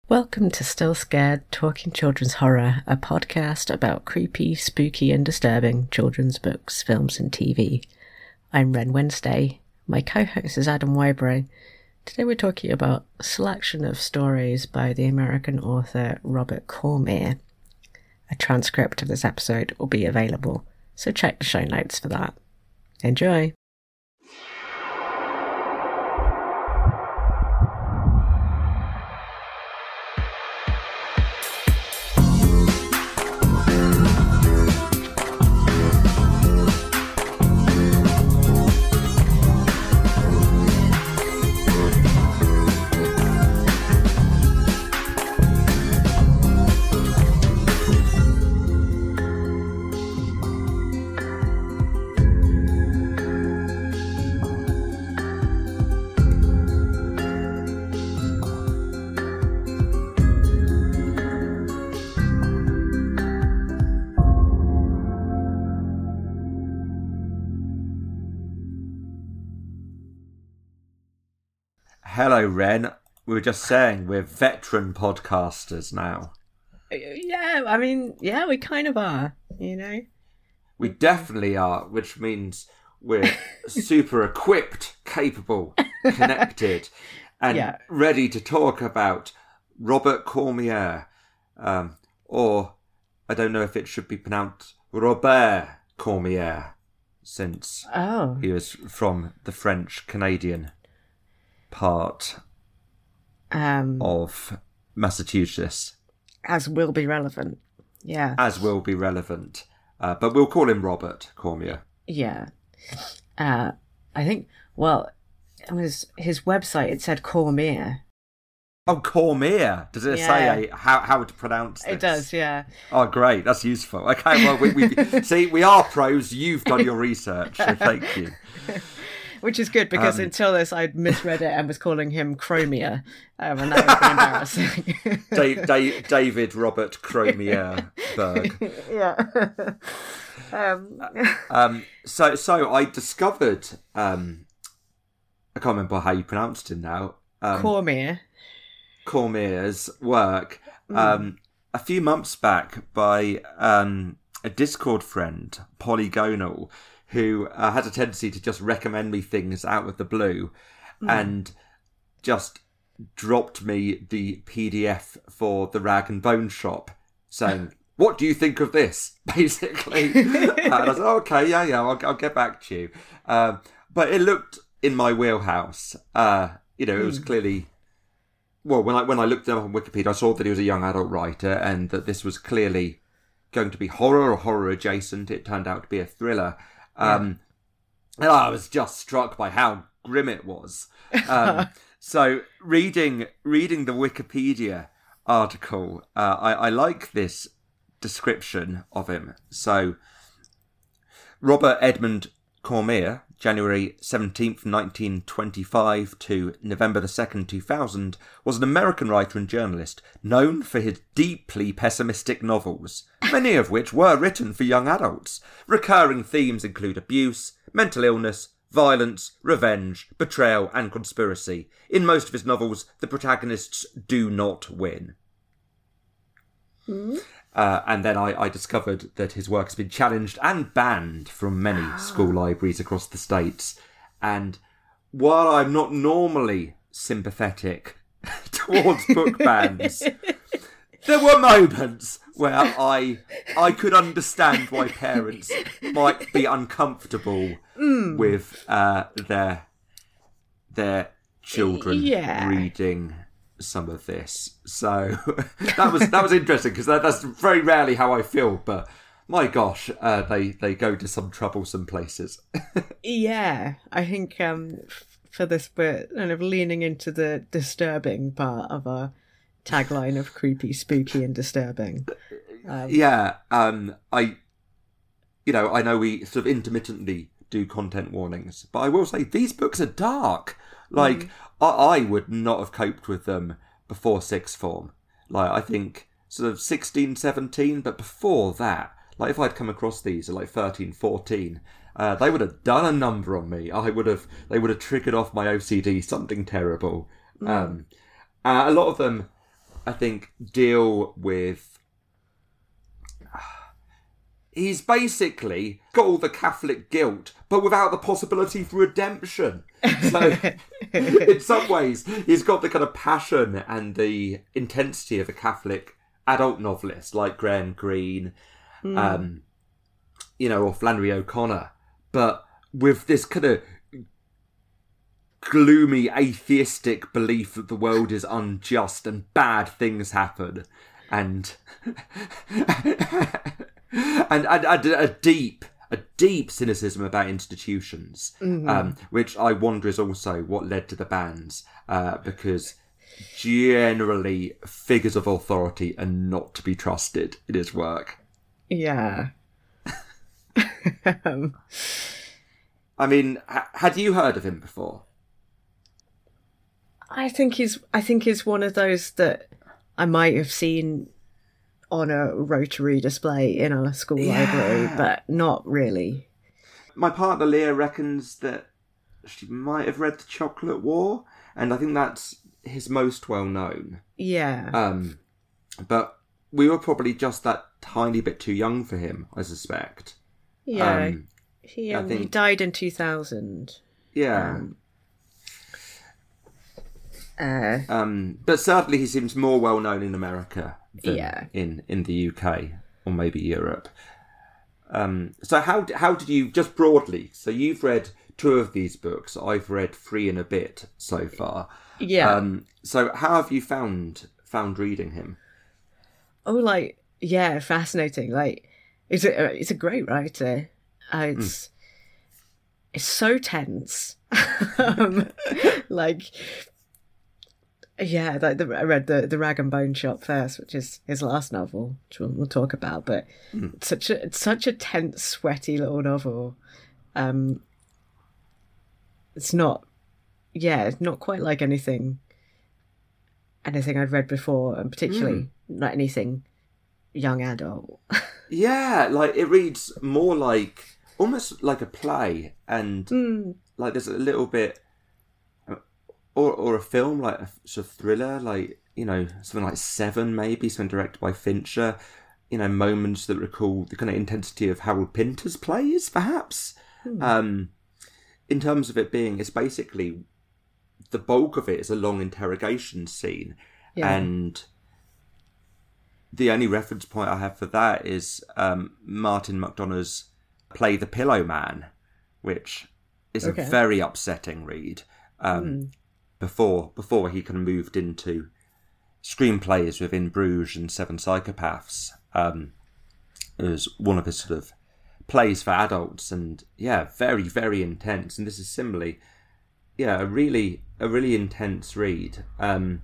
Welcome to Still Scared Talking Children's Horror, a podcast about creepy, spooky and disturbing children's books, films and TV. I'm Ren Wednesday. My co-host is Adam Whybray. Today we're talking about a selection of stories by the American author Robert Cormier. A transcript of this episode will be available, so check the show notes for that. Enjoy! Hello, Ren. We were just saying we're veteran podcasters now. Yeah, we kind of are, you know? We definitely are, which means we're super equipped, capable, connected, and ready to talk about Robert Cormier. Or, I don't know if it should be pronounced Robert Cormier, since he was from the French-Canadian part of Massachusetts. As will be relevant. Yeah. As will be relevant. But we'll call him Robert Cormier. Yeah. I think, well, it was his website, it said Cormier. Oh, Cormier. Does it say how to pronounce this? It does, yeah. Oh, great. That's useful. Okay, well, we see, we are pros. You've done your research, so thank you. Which is good, because until this, I'd misread it and was calling him Chromier, and that was embarrassing. David Robert Cormier Berg. Yeah. So I discovered, I can't remember how you pronounced him now. Cormier's work a few months back by a Discord friend, Polygonal, who has a tendency to just recommend me things out of the blue, and just dropped me the PDF for the Rag and Bone Shop, saying, "What do you think of this?" Basically, and I said, "Okay, yeah, I'll get back to you." But it looked in my wheelhouse. It was clearly. Well, when I looked him up on Wikipedia, I saw that he was a young adult writer, and that this was clearly going to be horror or horror adjacent. It turned out to be a thriller. And I was just struck by how grim it was. So reading the Wikipedia article, I like this description of him. So Robert Edmund Cormier, January 17th, 1925 to November the 2nd, 2000, was an American writer and journalist known for his deeply pessimistic novels, many of which were written for young adults. Recurring themes include abuse, mental illness, violence, revenge, betrayal and conspiracy. In most of his novels, the protagonists do not win. And then I discovered that his work has been challenged and banned from many school libraries across the States. And while I'm not normally sympathetic towards book bans, there were moments where I could understand why parents might be uncomfortable with their children reading some of this. So that was interesting, because that's very rarely how I feel, but my gosh, they go to some troublesome places. Yeah, I think for this we're kind of leaning into the disturbing part of our tagline of creepy, spooky and disturbing. I know we sort of intermittently do content warnings, but I will say these books are dark. Like, I would not have coped with them before sixth form. Like, I think sort of 16, 17, but before that, like, if I'd come across these at like 13, 14, they would have done a number on me. They would have triggered off my OCD something terrible. A lot of them, I think, deal with... He's basically got all the Catholic guilt, but without the possibility for redemption. So, in some ways, he's got the kind of passion and the intensity of a Catholic adult novelist like Graham Greene, or Flannery O'Connor, but with this kind of gloomy atheistic belief that the world is unjust and bad things happen, and and a deep cynicism about institutions, which I wonder is also what led to the bans, because generally figures of authority are not to be trusted in his work. Yeah. I mean, had you heard of him before? I think he's one of those that I might have seen on a Rotary display in our school library, but not really. My partner Leah reckons that she might have read The Chocolate War, and I think that's his most well known. Yeah. But we were probably just that tiny bit too young for him, I suspect. Yeah. He died in 2000. Yeah. But certainly he seems more well known in America than in the UK or maybe Europe. So how did you, just broadly, so you've read 2 of these books, I've read 3 and a bit so far. Yeah. So how have you found reading him? Oh, fascinating. It's a great writer. It's so tense. I read the Rag and Bone Shop first, which is his last novel, which we'll talk about. But it's such a tense, sweaty little novel. It's not quite like anything I'd read before, and particularly not anything young adult. Yeah, it reads more almost like a play, and there's a little bit. Or a film, like a sort of thriller, something like Seven, maybe, something directed by Fincher. Moments that recall the kind of intensity of Harold Pinter's plays, perhaps. In terms of it being, it's basically, the bulk of it is a long interrogation scene. Yeah. And the only reference point I have for that is Martin McDonagh's play The Pillow Man, which is a very upsetting read. Before he kind of moved into screenplays with In Bruges and Seven Psychopaths. It was one of his sort of plays for adults, and very, very intense. And this is similarly, a really intense read. I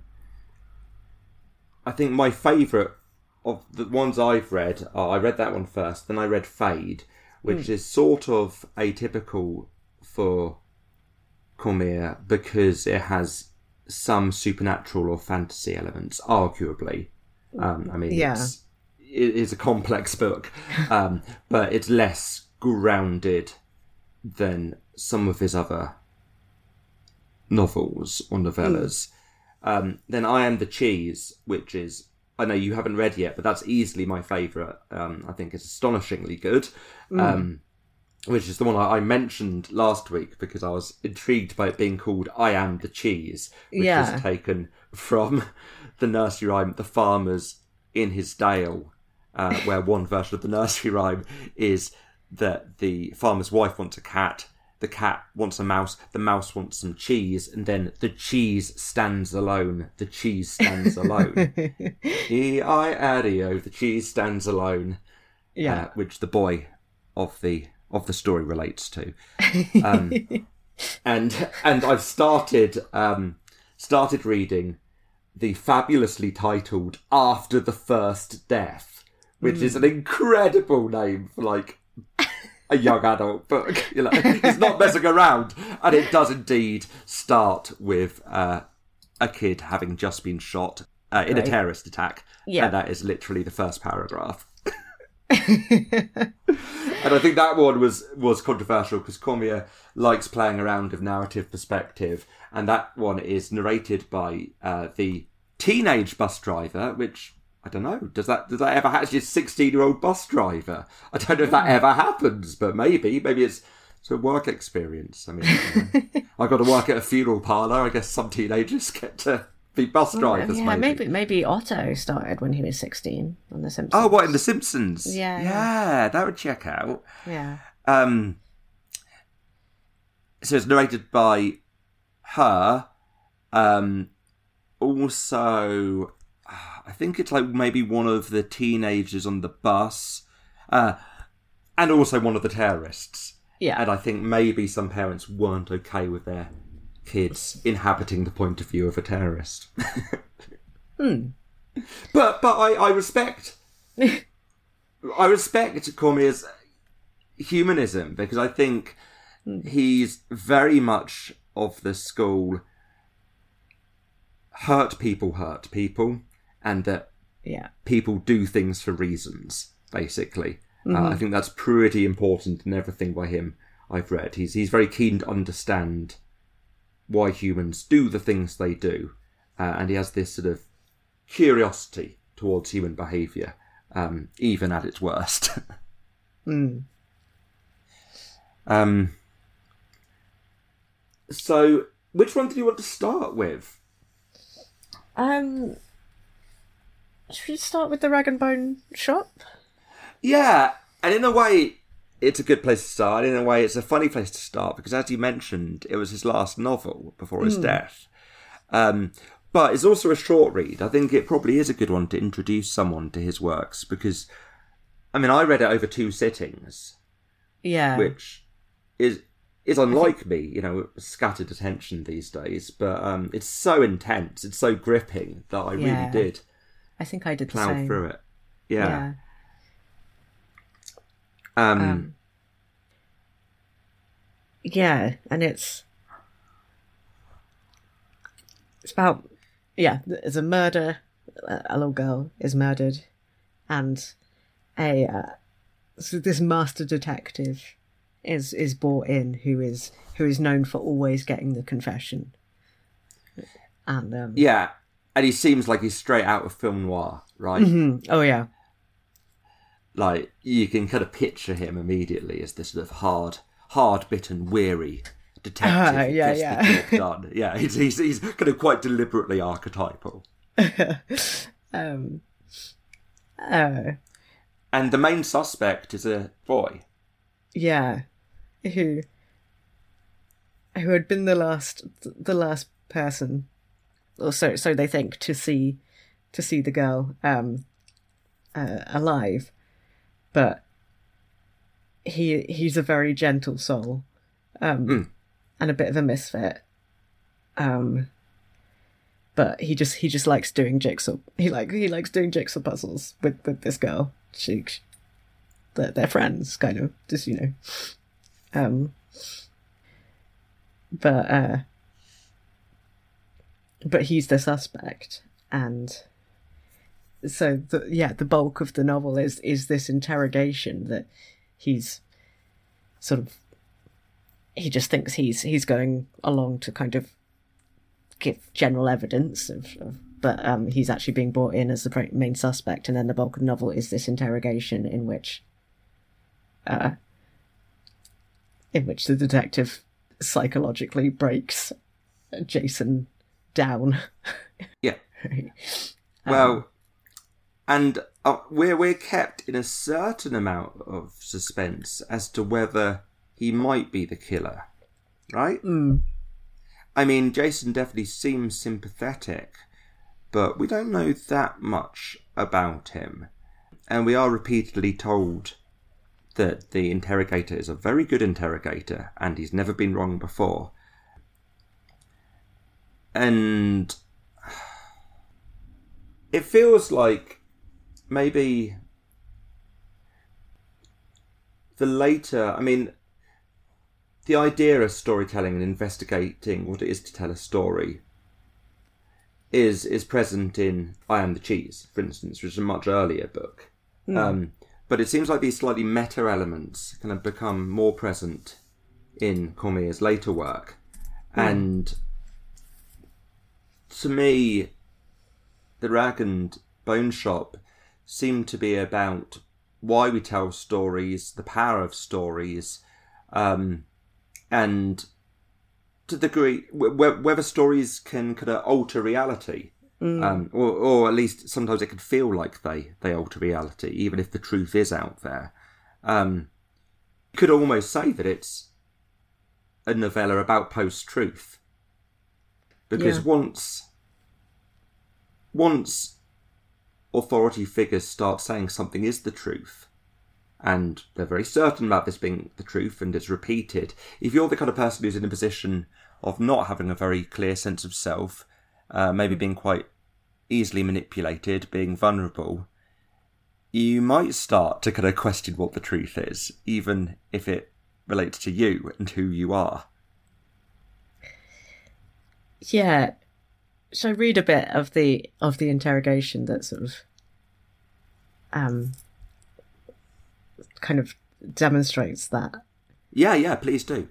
think my favourite of the ones I've read, I read that one first, then I read Fade, which is sort of atypical for Cormier because it has some supernatural or fantasy elements, arguably. It is a complex book, but it's less grounded than some of his other novels or novellas. Then I Am the Cheese, which is, I know you haven't read yet, but that's easily my favourite. I think it's astonishingly good. Which is the one I mentioned last week because I was intrigued by it being called I Am the Cheese, which was taken from the nursery rhyme The Farmer's in His Dale, where one version of the nursery rhyme is that the farmer's wife wants a cat, the cat wants a mouse, the mouse wants some cheese, and then the cheese stands alone. The cheese stands alone. E-I-A-D-O, the cheese stands alone. Yeah. Which the boy of the story relates to. And I've started reading the fabulously titled After the First Death, which is an incredible name for a young adult book. It's not messing around, and it does indeed start with a kid having just been shot in a terrorist attack, and that is literally the first paragraph. And I think that one was controversial because Cormier likes playing around with narrative perspective, and that one is narrated by the teenage bus driver, which I don't know. Does that ever happen? She's a 16-year-old bus driver. I don't know if that ever happens, but maybe it's a work experience. I mean, I got to work at a funeral parlour. I guess some teenagers get to be bus drivers. Yeah, maybe Otto started when he was 16 on The Simpsons. Oh, what, in The Simpsons? Yeah, that would check out. Yeah. So it's narrated by her. Also, I think it's like maybe one of the teenagers on the bus, and also one of the terrorists. Yeah. And I think maybe some parents weren't okay with their kids inhabiting the point of view of a terrorist. But I respect Cormier's humanism, because I think he's very much of the school hurt people, and that people do things for reasons, basically. I think that's pretty important in everything by him I've read. He's very keen to understand why humans do the things they do, and he has this sort of curiosity towards human behaviour, even at its worst. So, which one do you want to start with? Should we start with the Rag and Bone shop? Yeah, and in a way, it's a good place to start. In a way, it's a funny place to start, because as you mentioned, it was his last novel before his death. But it's also a short read. I think it probably is a good one to introduce someone to his works, because, I mean, I read it over 2 sittings. Yeah. Which is unlike me, scattered attention these days. But it's so intense, it's so gripping that I really did. I think I did plow the same. through it. Yeah. Yeah, and it's about there's a murder. A little girl is murdered, and so this master detective is brought in who is known for always getting the confession, and and he seems like he's straight out of film noir, right? Mm-hmm. Oh yeah. Like, you can kind of picture him immediately as this sort of hard-bitten, weary detective. Yeah. Done. Yeah, he's kind of quite deliberately archetypal. And the main suspect is a boy. Yeah, who had been the last person, or so they think, to see the girl alive. But he's a very gentle soul, and a bit of a misfit. But he just likes doing jigsaw. He likes doing jigsaw puzzles with this girl. They're friends, kind of, just But he's the suspect, and so the bulk of the novel is this interrogation that he's sort of, he just thinks he's going along to kind of give general evidence but he's actually being brought in as the main suspect, and then the bulk of the novel is this interrogation in which the detective psychologically breaks Jason down. Yeah. Well, and we're kept in a certain amount of suspense as to whether he might be the killer, right? I mean, Jason definitely seems sympathetic, but we don't know that much about him. And we are repeatedly told that the interrogator is a very good interrogator, and he's never been wrong before. And it feels like maybe the idea of storytelling and investigating what it is to tell a story is present in I Am the Cheese, for instance, which is a much earlier book. But it seems like these slightly meta elements kind of become more present in Cormier's later work. And to me, The Rag and Bone Shop seemed to be about why we tell stories, the power of stories, and to the degree whether stories can kind of alter reality. Or at least sometimes it can feel like they alter reality, even if the truth is out there. You could almost say that it's a novella about post-truth. Because once authority figures start saying something is the truth, and they're very certain about this being the truth, and it's repeated, if you're the kind of person who's in a position of not having a very clear sense of self, maybe being quite easily manipulated, being vulnerable, you might start to kind of question what the truth is, even if it relates to you and who you are. Yeah. So read a bit of the interrogation that sort of kind of demonstrates that. Yeah, please do.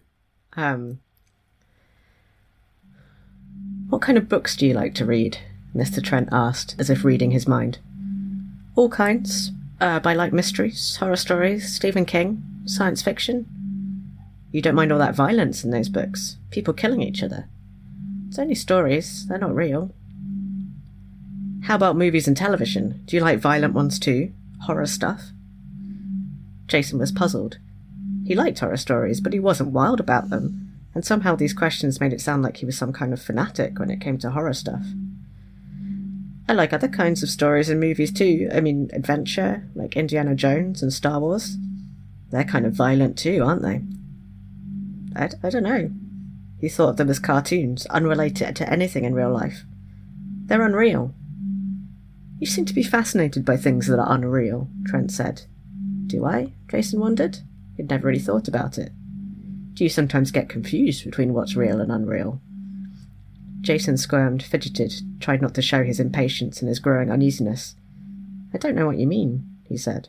What kind of books do you like to read? Mr. Trent asked, as if reading his mind. All kinds. I like mysteries, horror stories, Stephen King, science fiction. You don't mind all that violence in those books? People killing each other? It's only stories, they're not real. How about movies and television? Do you like violent ones too? Horror stuff? Jason was puzzled. He liked horror stories, but he wasn't wild about them, and somehow these questions made it sound like he was some kind of fanatic when it came to horror stuff. I like other kinds of stories and movies too. I mean, adventure, like Indiana Jones and Star Wars. They're kind of violent too, aren't they? I don't know. He thought of them as cartoons, unrelated to anything in real life. They're unreal. You seem to be fascinated by things that are unreal, Trent said. Do I? Jason wondered. He'd never really thought about it. Do you sometimes get confused between what's real and unreal? Jason squirmed, fidgeted, tried not to show his impatience and his growing uneasiness. I don't know what you mean, he said.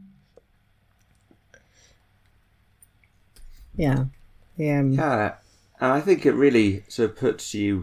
Yeah. Yeah, and I think it really sort of puts you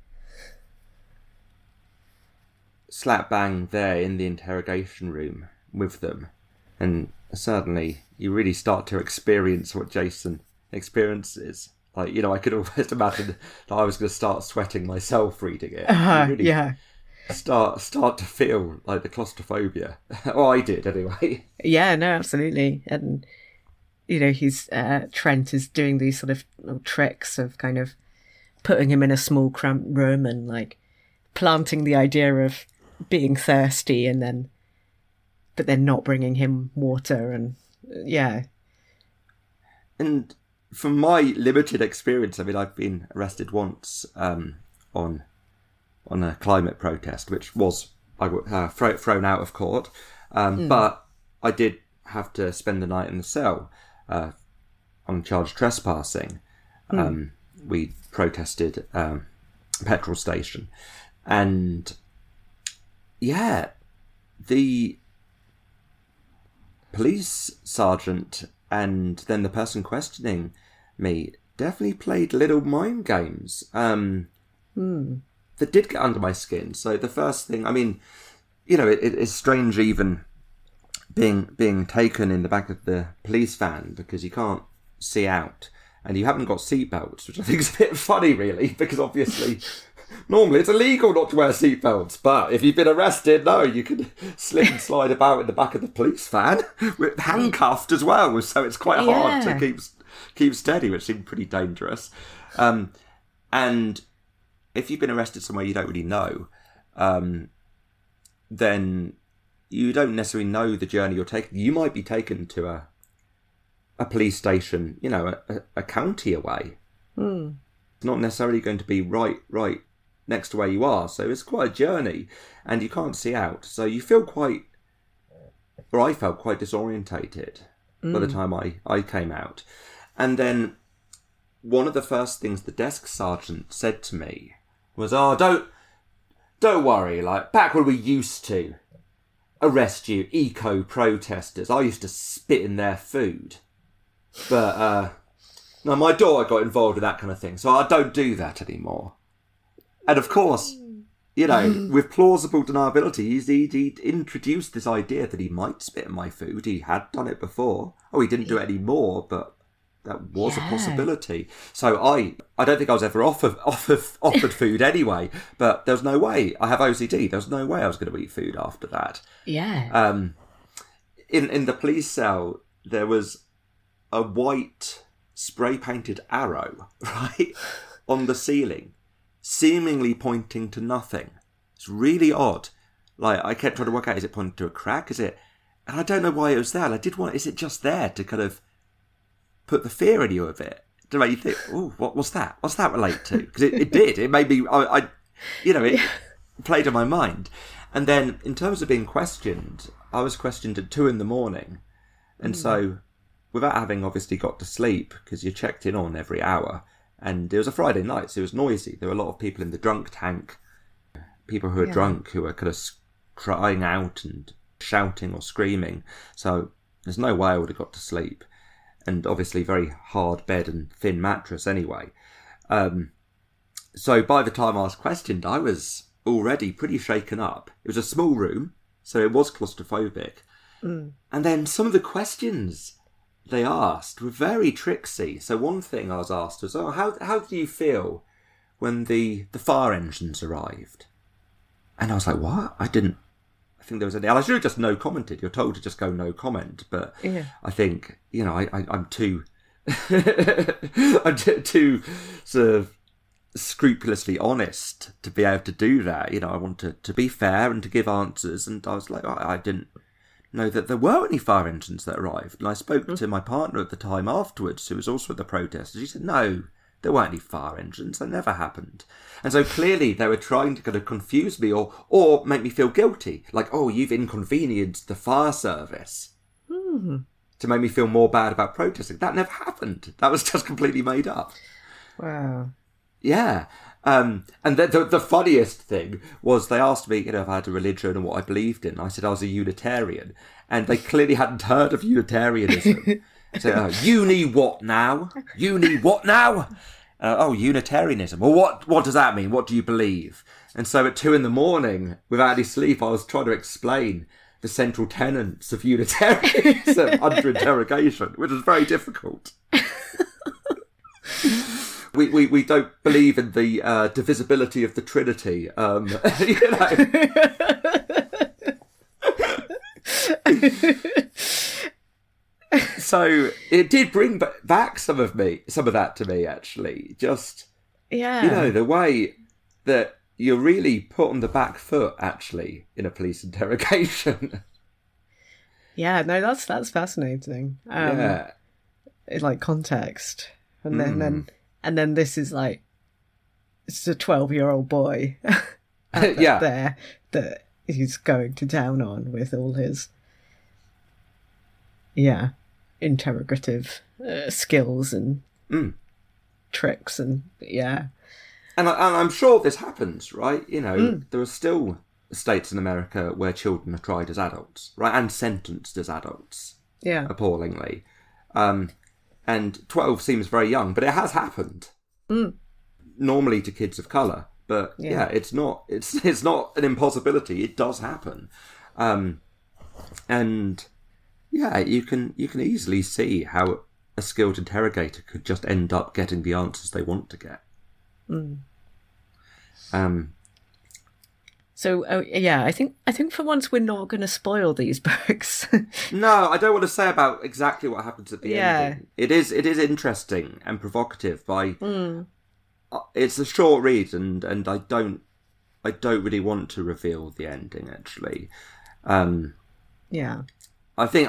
slap bang there in the interrogation room with them. And suddenly you really start to experience what Jason experiences. Like, I could almost imagine that I was going to start sweating myself reading it. Really start to feel like the claustrophobia. Well, I did anyway. Yeah, no, absolutely. And, he's Trent is doing these sort of little tricks of kind of putting him in a small cramped room and like planting the idea of being thirsty but then not bringing him water and yeah. And from my limited experience, I mean, I've been arrested once on a climate protest, which was thrown out of court. But I did have to spend the night in the cell on charge trespassing. We protested a petrol station. And yeah, the police sergeant and then the person questioning me definitely played little mind games that did get under my skin. So the first thing, I mean, it's strange even being taken in the back of the police van because you can't see out and you haven't got seatbelts, which I think is a bit funny really, because obviously normally it's illegal not to wear seatbelts, but if you've been arrested, no, you can slip and slide about in the back of the police van, with handcuffed as well, so it's quite hard to keep steady, which seemed pretty dangerous. And if you've been arrested somewhere you don't really know, then you don't necessarily know the journey you're taking. You might be taken to a police station, a county away. It's not necessarily going to be right next to where you are, so it's quite a journey and you can't see out, so you feel I felt quite disorientated by the time I came out. And then one of the first things the desk sergeant said to me was, don't worry, like back when we used to arrest you eco-protesters, I used to spit in their food, but no, my daughter got involved with that kind of thing, so I don't do that anymore. And of course, You know, with plausible deniability, he introduced this idea that he might spit in my food. He had done it before. Oh, he didn't do it anymore, but that was a possibility. So I don't think I was ever offered food anyway, but there was no way. I have OCD. There was no way I was going to eat food after that. Yeah. In the police cell, there was a white spray-painted arrow, right, on the ceiling, seemingly pointing to nothing. It's really odd. Like, I kept trying to work out, is it pointing to a crack? Is it... And I don't know why it was there. Is it just there to kind of put the fear in you a bit? To make you think, oh, what's that? What's that relate to? Because it did. It made me... it played on my mind. And then, in terms of being questioned, I was questioned at 2 a.m. And so, without having obviously got to sleep, because you're checked in on every hour, and it was a Friday night, so it was noisy. There were a lot of people in the drunk tank, people who were drunk, who were kind of crying out and shouting or screaming. So there's no way I would have got to sleep. And obviously very hard bed and thin mattress anyway. So by the time I was questioned, I was already pretty shaken up. It was a small room, so it was claustrophobic. And then some of the questions they asked were very tricksy. So one thing I was asked was, how do you feel when the fire engines arrived? And I was like, what? I think there was I should have just no commented. You're told to just go no comment. But I think, I'm too... I'm too sort of scrupulously honest to be able to do that. I want to be fair and to give answers. And I was like, I didn't know that there were any fire engines that arrived. And I spoke to my partner at the time afterwards, who was also at the protest. And she said, no, there weren't any fire engines. That never happened. And so clearly they were trying to kind of confuse me or make me feel guilty. Like, oh, you've inconvenienced the fire service. To make me feel more bad about protesting. That never happened. That was just completely made up. Wow. Yeah. And the funniest thing was they asked me, if I had a religion and what I believed in. I said I was a Unitarian. And they clearly hadn't heard of Unitarianism. So, uni what now? Uni what now? Unitarianism. Well, what does that mean? What do you believe? And so at 2 a.m, without any sleep, I was trying to explain the central tenets of Unitarianism under interrogation, which was very difficult. We don't believe in the divisibility of the Trinity. So it did bring back some of that to me, actually. Just, the way that you're really put on the back foot, actually, in a police interrogation. Yeah, no, that's fascinating. In like context, and then this is like, it's a 12-year-old boy, there that he's going to town on with all his, interrogative skills and tricks and And I'm sure this happens, right? There are still states in America where children are tried as adults, right? And sentenced as adults. Yeah. Appallingly. And 12 seems very young, but it has happened. Normally to kids of colour. But it's not an impossibility. It does happen. And you can easily see how a skilled interrogator could just end up getting the answers they want to get. So I think for once we're not going to spoil these books. No, I don't want to say about exactly what happens at the ending. It is interesting and provocative. It's a short read, and I don't really want to reveal the ending. Actually, I think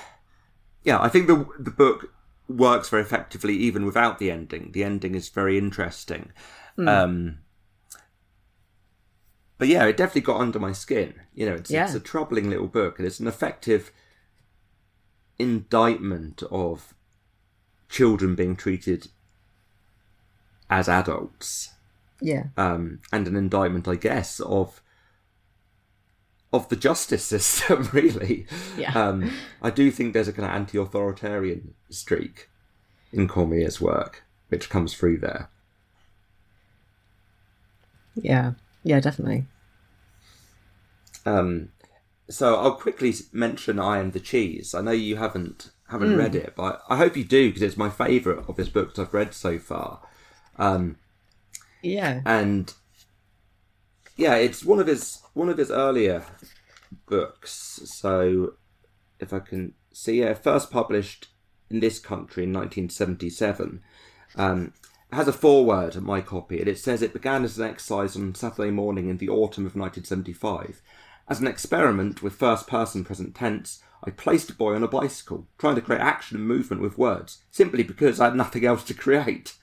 the book works very effectively even without the ending. The ending is very interesting. But it definitely got under my skin. It's a troubling little book, and it's an effective indictment of children being treated as adults. Yeah. And an indictment, I guess, of the justice system, really. Yeah. I do think there's a kind of anti-authoritarian streak in Cormier's work, which comes through there. Yeah. Yeah, definitely. So I'll quickly mention I Am the Cheese. I know you haven't read it, but I hope you do, because it's my favourite of his books I've read so far. Yeah. And yeah, it's one of his earlier books. So if I can see, first published in this country in 1977. It has a foreword in my copy, and it says it began as an exercise on Saturday morning in the autumn of 1975. As an experiment with first-person present tense, I placed a boy on a bicycle, trying to create action and movement with words, simply because I had nothing else to create.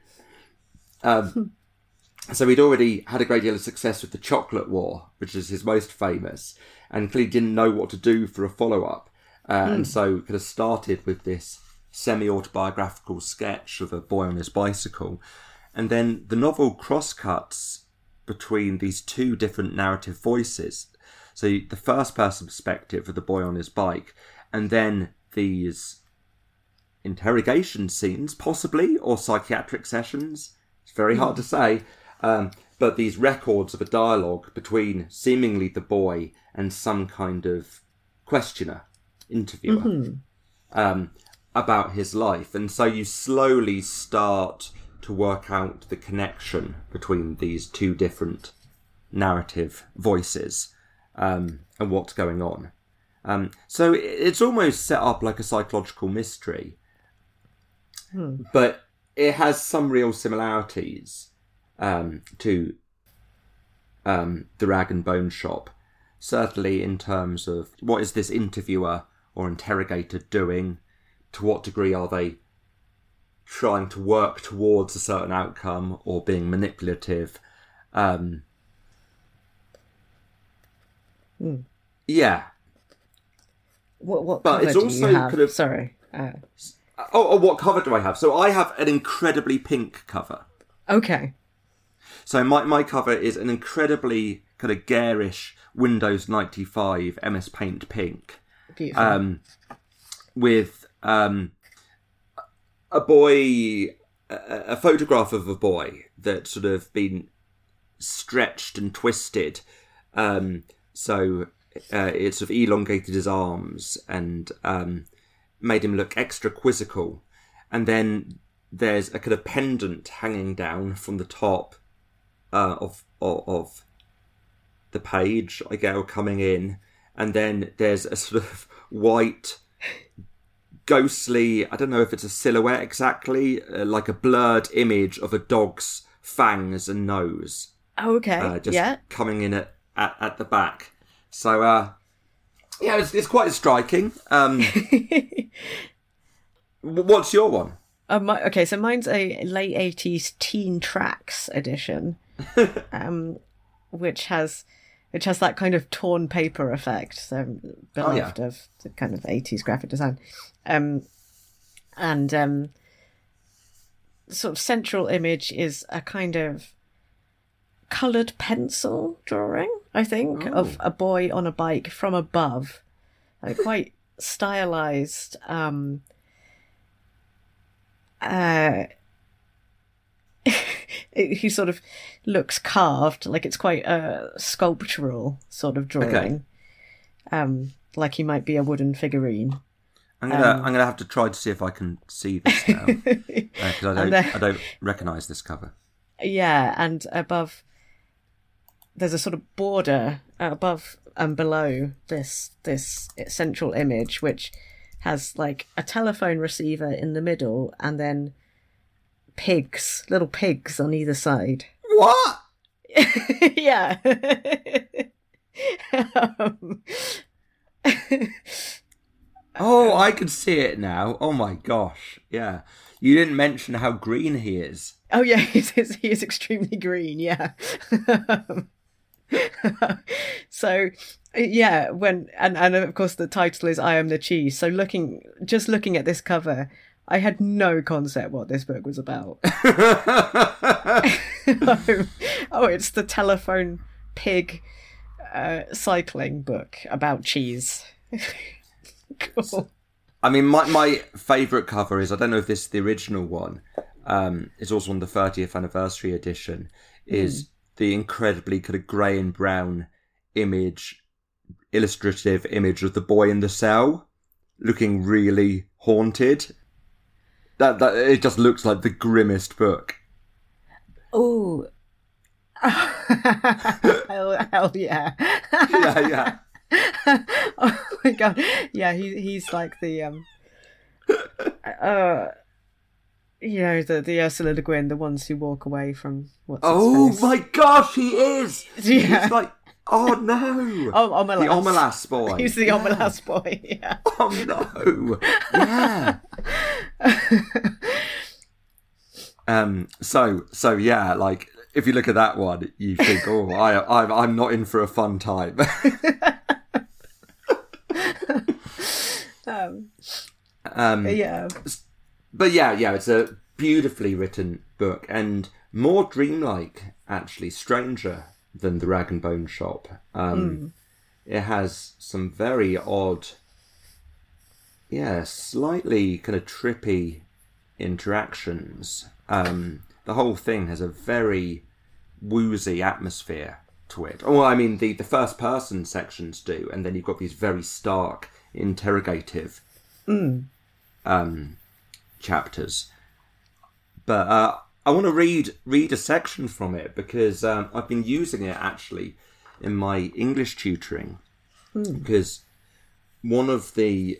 So he'd already had a great deal of success with The Chocolate War, which is his most famous, and clearly didn't know what to do for a follow-up. And so kind of started with this semi-autobiographical sketch of a boy on his bicycle. And then the novel crosscuts between these two different narrative voices. So the first-person perspective of the boy on his bike, and then these interrogation scenes, possibly, or psychiatric sessions. It's very hard to say. But these records of a dialogue between seemingly the boy and some kind of questioner, interviewer, about his life. And so you slowly start to work out the connection between these two different narrative voices, and what's going on. So it's almost set up like a psychological mystery, but it has some real similarities to The Rag and Bone Shop, certainly in terms of what is this interviewer or interrogator doing, to what degree are they trying to work towards a certain outcome or being manipulative. Yeah. What but cover it's do also you have? kind of... Sorry. What cover do I have? So I have an incredibly pink cover. Okay. So my cover is an incredibly kind of garish Windows 95 MS Paint pink. Beautiful. With a boy, a photograph of a boy that's sort of been stretched and twisted. So it sort of elongated his arms and made him look extra quizzical. And then there's a kind of pendant hanging down from the top of the page, I guess, coming in. And then there's a sort of white, ghostly, I don't know if it's a silhouette exactly, like a blurred image of a dog's fangs and nose. Oh, okay. Just coming in at the back. So, yeah, it's quite striking. What's your one? Okay, so mine's a late 80s Teen Tracks edition, which has that kind of torn paper effect, so beloved of the kind of 80s graphic design. And sort of central image is a kind of coloured pencil drawing, I think, of a boy on a bike from above. Like quite stylized. He sort of looks carved, like it's quite a sculptural sort of drawing. Okay. Like he might be a wooden figurine. I'm gonna have to try to see if I can see this now, because I don't recognise this cover. Yeah, and above there's a sort of border above and below this central image, which has like a telephone receiver in the middle, and then little pigs on either side. What? Yeah. Oh, I can see it now. Oh my gosh. Yeah. You didn't mention how green he is. Oh yeah, he is extremely green, yeah. So yeah, and of course the title is I Am the Cheese. So looking at this cover, I had no concept what this book was about. Oh, it's the telephone pig cycling book about cheese. Cool. I mean, my favourite cover is, I don't know if this is the original one, it's also on the 30th anniversary edition, is the incredibly kind of grey and brown illustrative image of the boy in the cell, looking really haunted. That it just looks like the grimmest book. Oh. hell yeah. Yeah. Oh my god. Yeah, he's like the the Ursula Le Guin, the ones who walk away from what's his face. My gosh, he is. Yeah. He's like, oh no. Omelas. The Omelas boy. He's the Omelas boy, yeah. Oh no. Yeah. So yeah, like if you look at that one, you think, oh, I'm not in for a fun time. Yeah. But yeah, it's a beautifully written book and more dreamlike, actually, stranger than The Rag and Bone Shop. It has some very odd, slightly kind of trippy interactions. The whole thing has a very woozy atmosphere to it. Well, I mean, the first person sections do, and then you've got these very stark, interrogative chapters. But I want to read a section from it because I've been using it actually in my English tutoring because one of the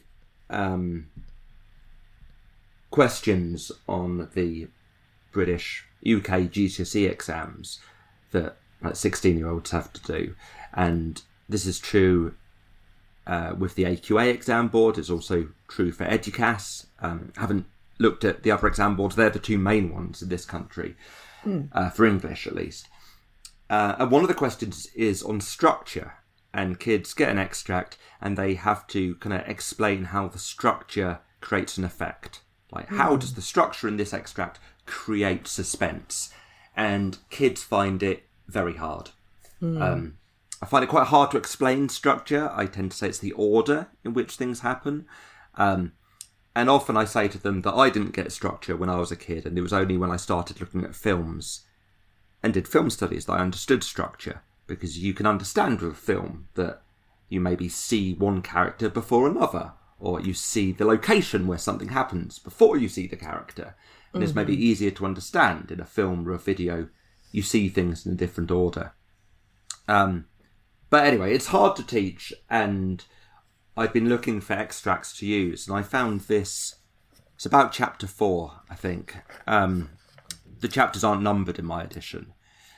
questions on the British UK GCSE exams that like 16-year-olds have to do, and this is true with the AQA exam board. It's also true for Educas. Haven't looked at the other exam boards. They're the two main ones in this country, for English at least. And one of the questions is on structure, and kids get an extract and they have to kind of explain how the structure creates an effect. Like, how does the structure in this extract create suspense? And kids find it very hard. I find it quite hard to explain structure. I tend to say it's the order in which things happen. And often I say to them that I didn't get structure when I was a kid, and it was only when I started looking at films and did film studies that I understood structure, because you can understand with a film that you maybe see one character before another, or you see the location where something happens before you see the character. And it's maybe easier to understand in a film or a video. You see things in a different order. But anyway, it's hard to teach, and I've been looking for extracts to use, and I found this. It's about chapter 4, I think. The chapters aren't numbered in my edition.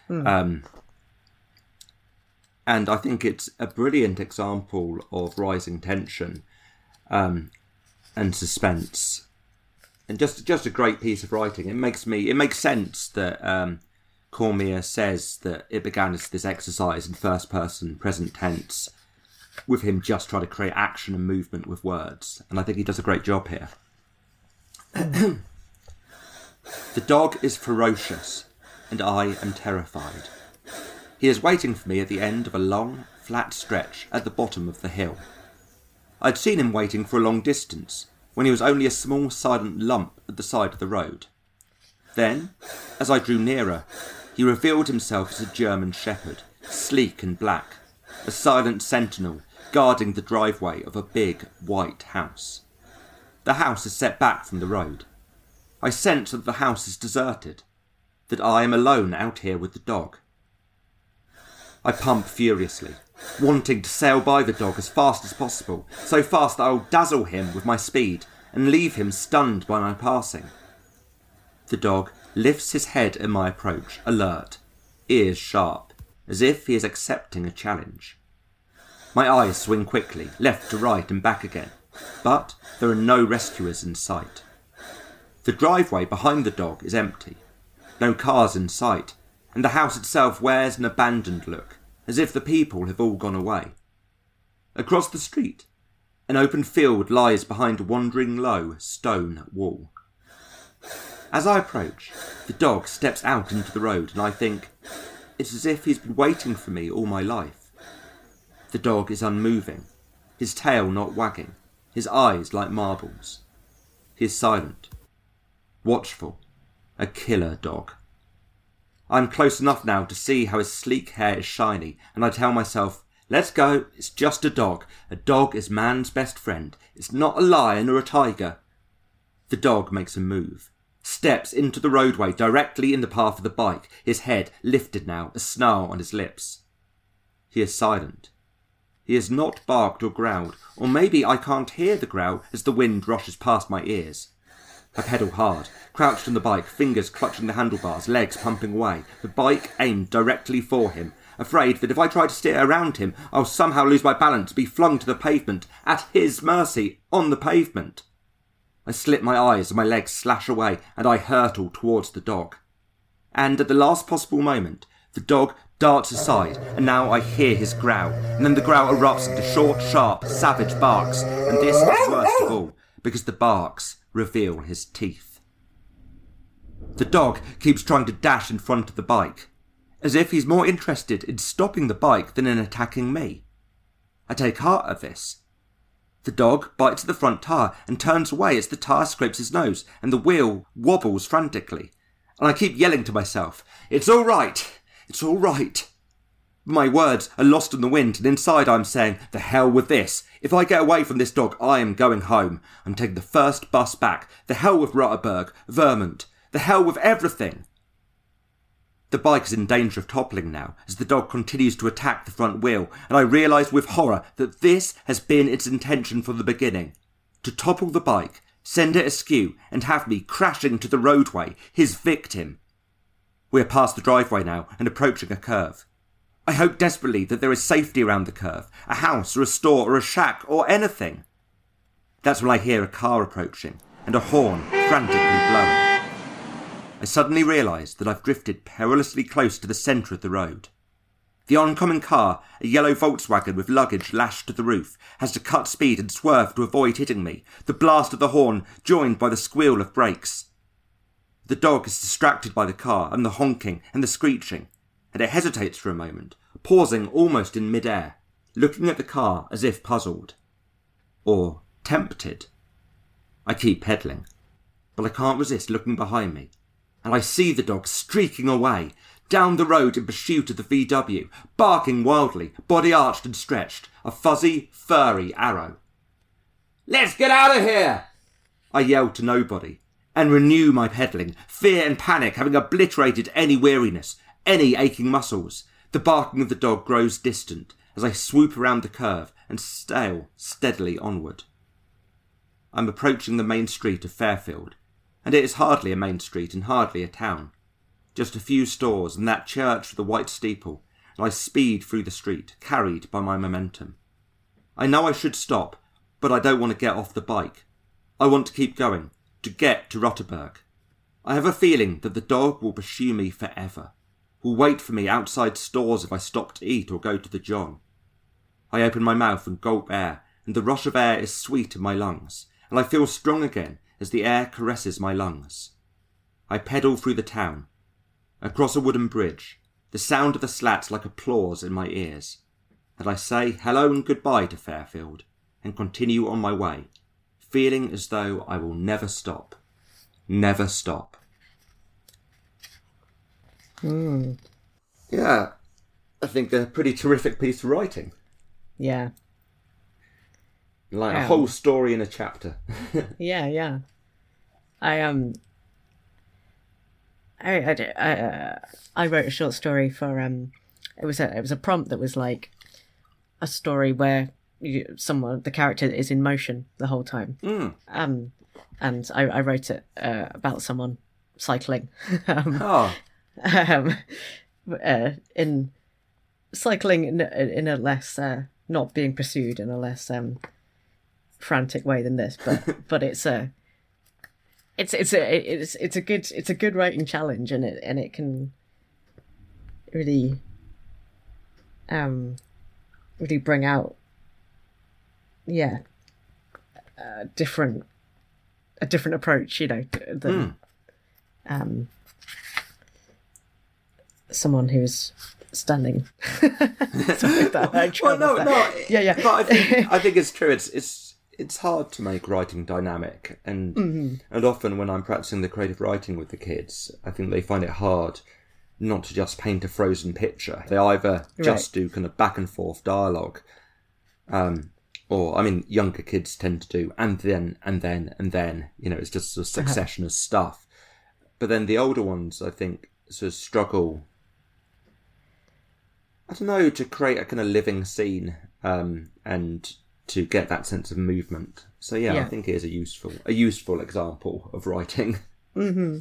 And I think it's a brilliant example of rising tension and suspense. And just a great piece of writing. It makes sense that Cormier says that it began as this exercise in first person present tense, with him just trying to create action and movement with words. And I think he does a great job here. The dog is ferocious, and I am terrified. He is waiting for me at the end of a long, flat stretch at the bottom of the hill. I'd seen him waiting for a long distance, when he was only a small silent lump at the side of the road. Then, as I drew nearer, he revealed himself as a German shepherd, sleek and black, a silent sentinel guarding the driveway of a big, white house. The house is set back from the road. I sense that the house is deserted, that I am alone out here with the dog. I pump furiously, wanting to sail by the dog as fast as possible, so fast that I will dazzle him with my speed and leave him stunned by my passing. The dog lifts his head at my approach, alert, ears sharp, as if he is accepting a challenge. My eyes swing quickly, left to right and back again, but there are no rescuers in sight. The driveway behind the dog is empty, no cars in sight, and the house itself wears an abandoned look, as if the people have all gone away. Across the street, an open field lies behind a wandering low stone wall. As I approach, the dog steps out into the road, and I think, it's as if he's been waiting for me all my life. The dog is unmoving, his tail not wagging, his eyes like marbles. He is silent, watchful, a killer dog. I'm close enough now to see how his sleek hair is shiny, and I tell myself, let's go, it's just a dog. A dog is man's best friend. It's not a lion or a tiger. The dog makes a move, steps into the roadway directly in the path of the bike, his head lifted now, a snarl on his lips. He is silent. He has not barked or growled, or maybe I can't hear the growl as the wind rushes past my ears. I pedal hard, crouched on the bike, fingers clutching the handlebars, legs pumping away, the bike aimed directly for him, afraid that if I try to steer around him, I'll somehow lose my balance, be flung to the pavement, at his mercy, on the pavement. I slit my eyes and my legs slash away, and I hurtle towards the dog. And at the last possible moment, the dog darts aside, and now I hear his growl, and then the growl erupts into short, sharp, savage barks, and this is worst of all, because the barks reveal his teeth. The dog keeps trying to dash in front of the bike, as if he's more interested in stopping the bike than in attacking me. I take heart of this. The dog bites the front tyre and turns away as the tyre scrapes his nose and the wheel wobbles frantically. And I keep yelling to myself, "It's all right! It's all right!" My words are lost in the wind, and inside I'm saying, the hell with this. If I get away from this dog, I am going home. I'm taking the first bus back. The hell with Rotterburg, Vermont. The hell with everything. The bike is in danger of toppling now, as the dog continues to attack the front wheel, and I realise with horror that this has been its intention from the beginning. To topple the bike, send it askew, and have me crashing to the roadway, his victim. We are past the driveway now, and approaching a curve. I hope desperately that there is safety around the curve, a house or a store or a shack or anything. That's when I hear a car approaching, and a horn frantically blowing. I suddenly realise that I've drifted perilously close to the centre of the road. The oncoming car, a yellow Volkswagen with luggage lashed to the roof, has to cut speed and swerve to avoid hitting me, the blast of the horn joined by the squeal of brakes. The dog is distracted by the car and the honking and the screeching, and it hesitates for a moment, pausing almost in mid-air, looking at the car as if puzzled. Or tempted. I keep pedalling, but I can't resist looking behind me, and I see the dog streaking away, down the road in pursuit of the VW, barking wildly, body arched and stretched, a fuzzy, furry arrow. "Let's get out of here!" I yell to nobody, and renew my pedalling, fear and panic having obliterated any weariness, any aching muscles. The barking of the dog grows distant as I swoop around the curve and sail steadily onward. I'm approaching the main street of Fairfield, and it is hardly a main street and hardly a town. Just a few stores and that church with the white steeple, and I speed through the street, carried by my momentum. I know I should stop, but I don't want to get off the bike. I want to keep going, to get to Rotterburg. I have a feeling that the dog will pursue me forever, will wait for me outside stores if I stop to eat or go to the John. I open my mouth and gulp air, and the rush of air is sweet in my lungs, and I feel strong again as the air caresses my lungs. I pedal through the town, across a wooden bridge, the sound of the slats like applause in my ears, and I say hello and goodbye to Fairfield, and continue on my way, feeling as though I will never stop. Never stop. Yeah, I think a pretty terrific piece of writing. Yeah. Like a whole story in a chapter. Yeah. I wrote a short story for it was a prompt that was like a story where the character is in motion the whole time. And I wrote it about someone cycling. In cycling in a less not being pursued in a less frantic way than this, but it's a good writing challenge, and it can really really bring out a different approach, than someone who's standing. Something like that. Well, no. Yeah. But I think it's true. It's hard to make writing dynamic, and often when I'm practicing the creative writing with the kids, I think they find it hard not to just paint a frozen picture. They either just do kind of back and forth dialogue, or, I mean, younger kids tend to do, and then, it's just a succession of stuff. But then the older ones, I think, sort of struggle, I don't know, to create a kind of living scene, and to get that sense of movement. So I think it is a useful example of writing. Mm-hmm.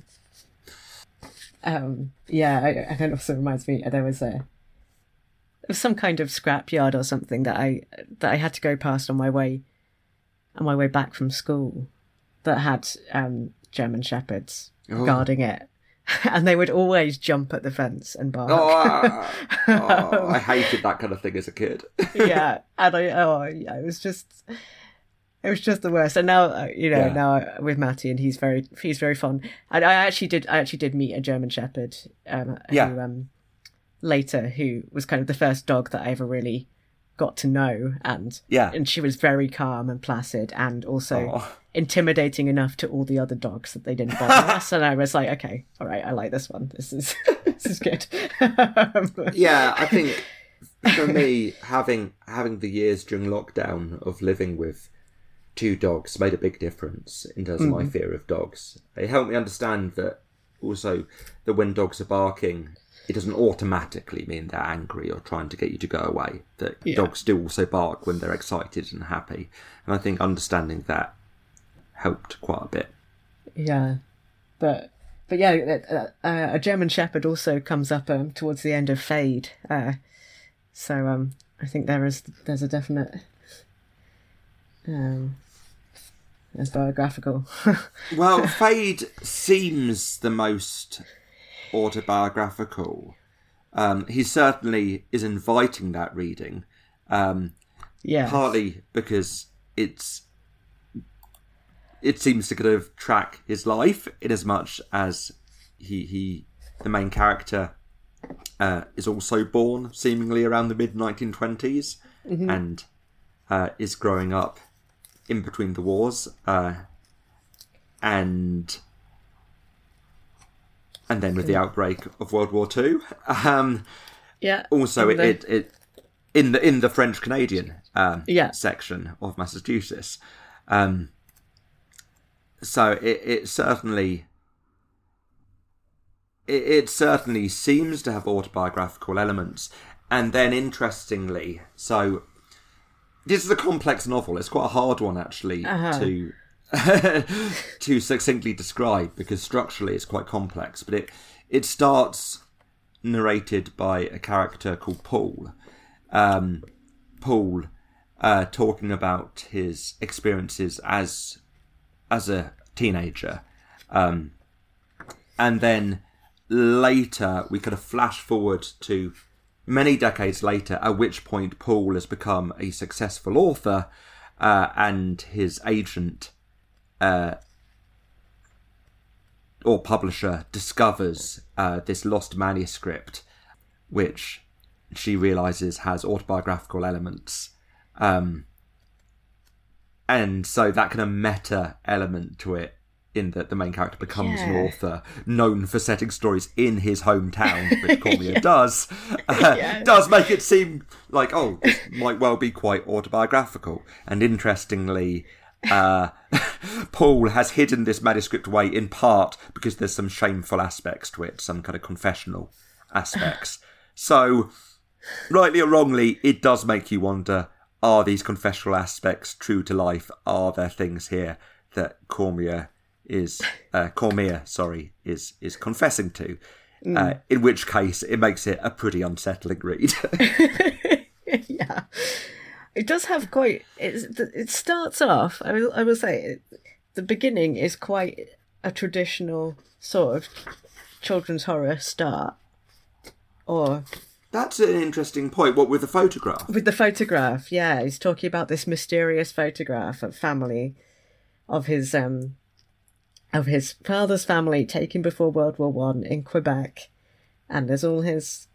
It also reminds me, there was some kind of scrapyard or something that I had to go past on my way back from school that had German shepherds guarding it, and they would always jump at the fence and bark. I hated that kind of thing as a kid. Yeah, and it was just the worst. And now now with Matty, and he's very fun. And I actually did meet a German shepherd who later, who was kind of the first dog that I ever really got to know, and she was very calm and placid, and also intimidating enough to all the other dogs that they didn't bother us. And I was like, okay, all right, I like this one. This is good. I think for me, having the years during lockdown of living with 2 dogs made a big difference in terms of my fear of dogs. It helped me understand that also that when dogs are barking, it doesn't automatically mean they're angry or trying to get you to go away. That dogs do also bark when they're excited and happy. And I think understanding that helped quite a bit. Yeah. But a German Shepherd also comes up towards the end of Fade. So I think there's a definite... it's biographical. Well, Fade seems the most autobiographical. He certainly is inviting that reading. Partly because it seems to kind of track his life in as much as he the main character is also born seemingly around the mid-1920s and is growing up in between the wars, and then with the outbreak of World War II. Also, it in the French Canadian section of Massachusetts. So it certainly seems to have autobiographical elements, and then interestingly, so. This is a complex novel. It's quite a hard one, actually, to to succinctly describe, because structurally it's quite complex. But it starts narrated by a character called Paul. Paul talking about his experiences as a teenager. And then later we kind of flash forward to many decades later, at which point Paul has become a successful author, and his agent or publisher discovers this lost manuscript, which she realises has autobiographical elements. And so that kind of meta element to it, in that the main character becomes an author known for setting stories in his hometown, which Cormier does make it seem like, this might well be quite autobiographical. And interestingly, Paul has hidden this manuscript away in part because there's some shameful aspects to it, some kind of confessional aspects. So, rightly or wrongly, it does make you wonder, are these confessional aspects true to life? Are there things here that Cormier is confessing to, in which case it makes it a pretty unsettling read. It does have it starts off, I will say, the beginning is quite a traditional sort of children's horror start. Or that's an interesting point. What, with the photograph? With the photograph, he's talking about this mysterious photograph of family, of his father's family taken before World War One in Quebec, and there's all his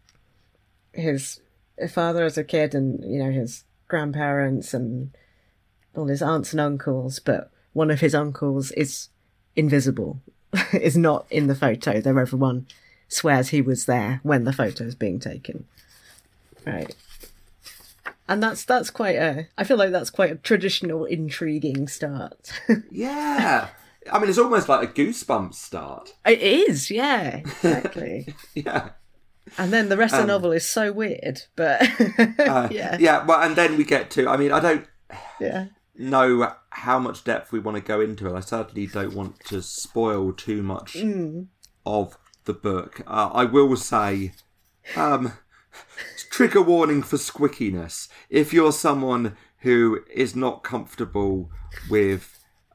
father as a kid, and his grandparents and all his aunts and uncles, but one of his uncles is invisible, is not in the photo. They're everyone swears he was there when the photo's being taken. Right. And that's quite I feel like that's quite a traditional, intriguing start. Yeah. I mean, it's almost like a Goosebumps start. It is, yeah, exactly. Yeah. And then the rest of the novel is so weird, but yeah. Yeah, well, and then we get to, I mean, I don't Yeah. know how much depth we want to go into it. I certainly don't want to spoil too much of the book. I will say, trigger warning for squickiness. If you're someone who is not comfortable with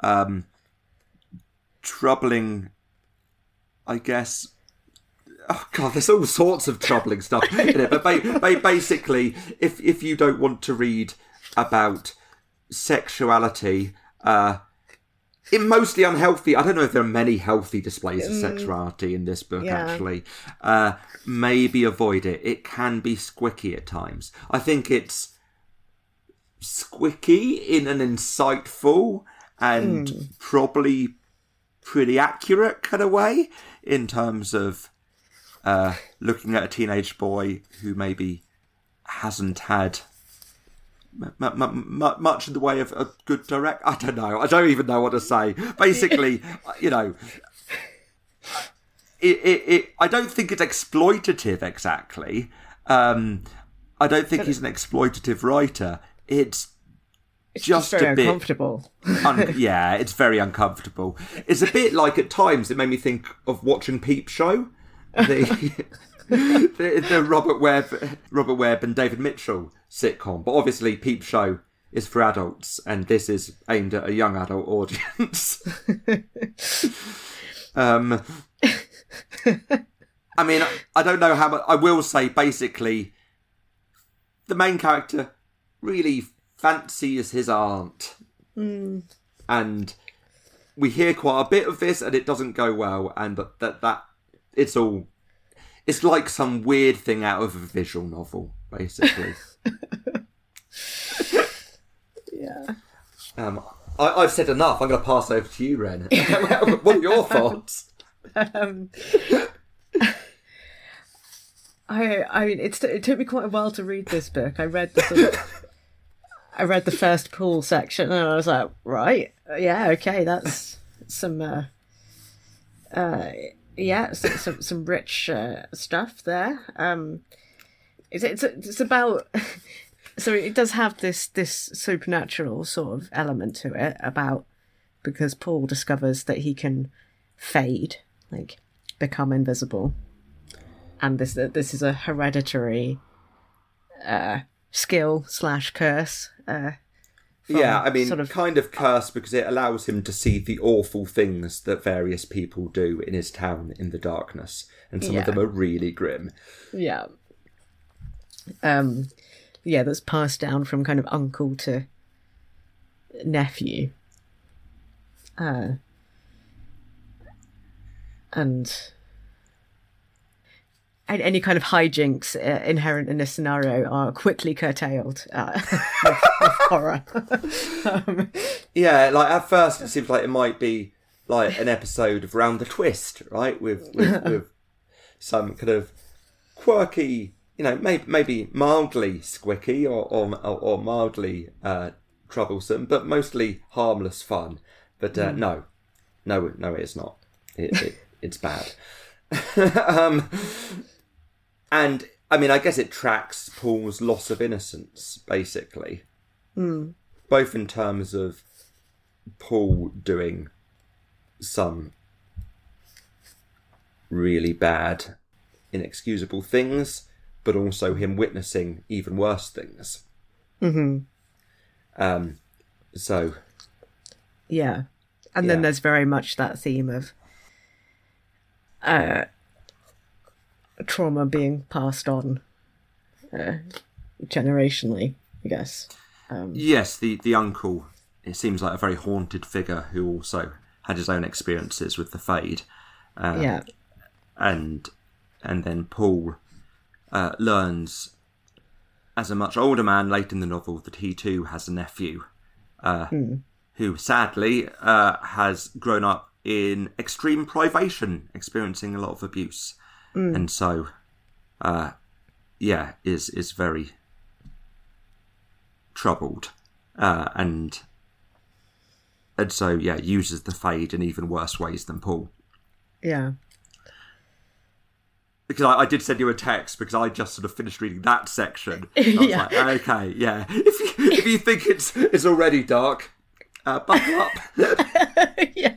troubling, I guess... Oh God, there's all sorts of troubling stuff in it. But basically, if you don't want to read about sexuality, in mostly unhealthy... I don't know if there are many healthy displays of sexuality in this book, actually. Maybe avoid it. It can be squicky at times. I think it's squicky in an insightful and probably pretty accurate kind of way in terms of looking at a teenage boy who maybe hasn't had much in the way of a good direct... I don't know. I don't even know what to say. Basically, you know, I don't think it's exploitative exactly. I don't think he's an exploitative writer. It's just very a bit uncomfortable. Yeah, it's very uncomfortable. It's a bit like, at times, it made me think of watching Peep Show. The Robert Webb and David Mitchell sitcom, but obviously Peep Show is for adults, and this is aimed at a young adult audience. I mean, I don't know how much. I will say, basically, the main character really fancies his aunt, and we hear quite a bit of this, and it doesn't go well, and that it's like some weird thing out of a visual novel, basically. Yeah. I've said enough. I'm going to pass over to you, Ren. What are your thoughts? I mean, it took me quite a while to read this book. I read the first Pool section, and I was like, right, yeah, okay, that's some some rich stuff there. It's about... So it does have this supernatural sort of element to it, about because Paul discovers that he can fade, like become invisible, and this is a hereditary skill / curse. Yeah, I mean, sort of... kind of curse, because it allows him to see the awful things that various people do in his town in the darkness, and some of them are really grim. Yeah. That's passed down from kind of uncle to nephew. And any kind of hijinks inherent in this scenario are quickly curtailed with horror. Yeah, like at first it seems like it might be like an episode of Round the Twist, right? With some kind of quirky, you know, maybe mildly squicky or mildly troublesome, but mostly harmless fun. But no, it is not. It's bad. And I mean, I guess it tracks Paul's loss of innocence, basically, both in terms of Paul doing some really bad, inexcusable things, but also him witnessing even worse things. So, yeah, and then there's very much that theme of trauma being passed on generationally, I guess. Yes, the uncle, it seems like a very haunted figure who also had his own experiences with the Fade. And then Paul learns, as a much older man late in the novel, that he too has a nephew who sadly has grown up in extreme privation, experiencing a lot of abuse. and so, is very troubled, and so uses the Fade in even worse ways than Paul. Yeah. Because I did send you a text because I just sort of finished reading that section. I was like, okay, yeah. If you think it's already dark, buckle up. Yeah.